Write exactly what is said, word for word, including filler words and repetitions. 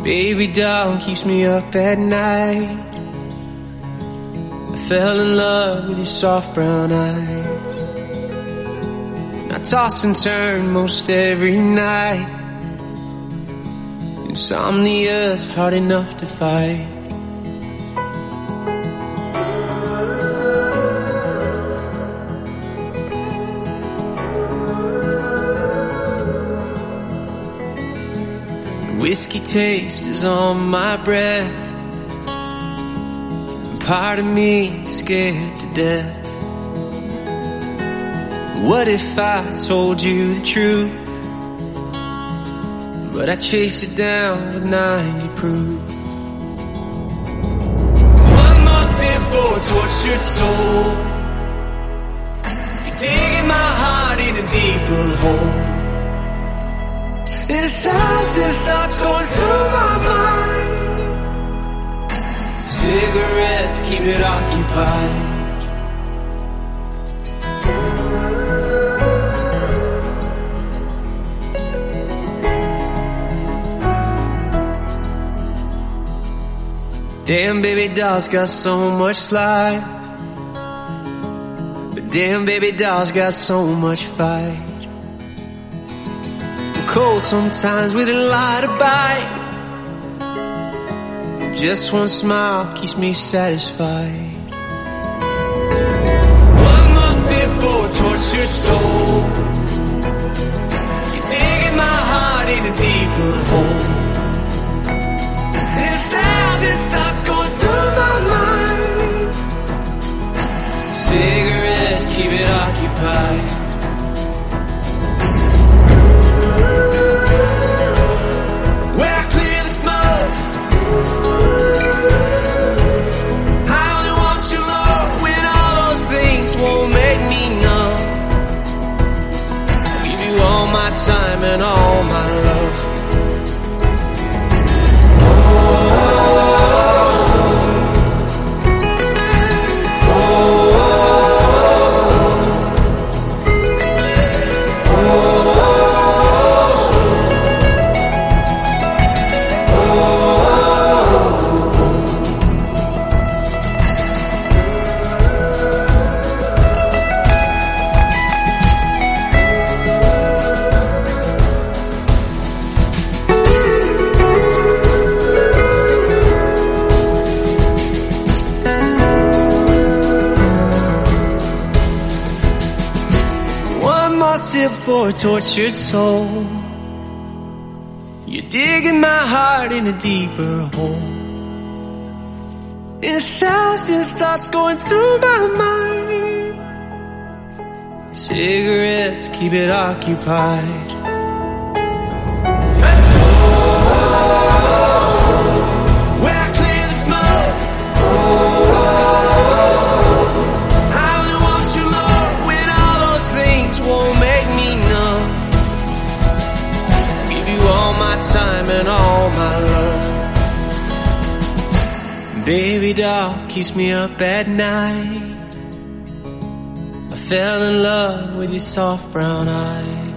Baby doll keeps me up at night. I fell in love with your soft brown eyes. I toss and turn most every night. Insomnia's hard enough to fight. Whiskey taste is on my breath. Part of me is scared to death. What if I told you the truth, but I chase it down with ninety proof? One more sip for a tortured soul. You're digging my heart in a deeper hole. And a thousand thoughts going through my mind. Cigarettes keep it occupied. Damn, baby doll's got so much slide, but damn, baby doll's got so much fight. Cold sometimes with a lot of bite. Just one smile keeps me satisfied. One more sip for a tortured soul. You're digging my heart in a deeper hole. And a thousand thoughts going through my mind. Cigarettes keep it occupied. Time and all my love. Sip for a tortured soul. You're digging my heart in a deeper hole. And a thousand thoughts going through my mind. Cigarettes keep it occupied. Where I clear the smoke. I only want you more when all those things won't make me numb. Give you all my time and all my love. Baby doll keeps me up at night. I fell in love with your soft brown eyes.